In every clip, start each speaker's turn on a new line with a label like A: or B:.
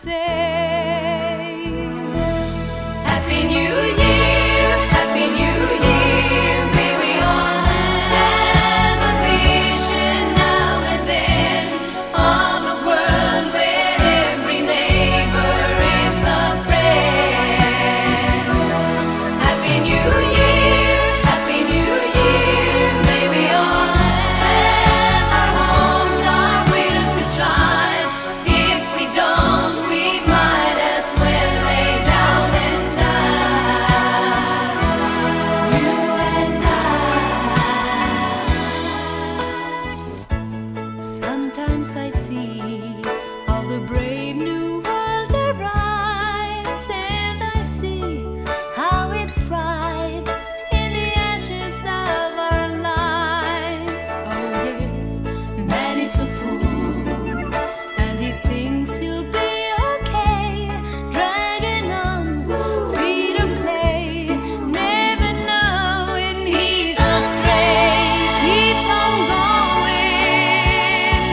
A: say, Happy New Year, Happy New Year. May we all have a vision now and then of a world where every neighbor is a friend. Happy New Year, Happy New Year. May we all have our homes, our will to try. If we don't, we might as well lay down and die. You and I. Sometimes I see how the brave new world arrives, and I see how it thrives in the ashes of our lives. Oh yes, man is a fool, and he thinks he'll be okay, dragging on freedom play, never knowing he's astray, keeps on going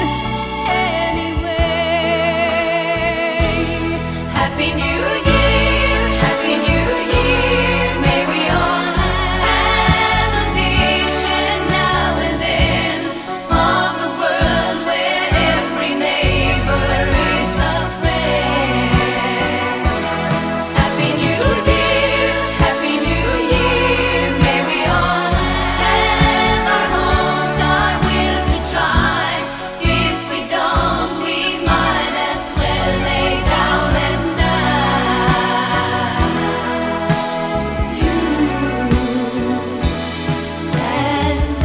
A: anyway. Happy New Year, Happy New Year. May we all have a vision now and then of a world where every neighbor is a friend. Happy New Year, Happy New Year. May we all have our homes, our will to try. If we don't, we might as well lay down and die. You and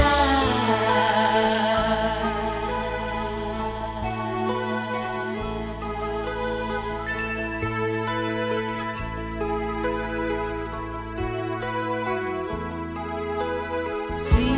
A: I. See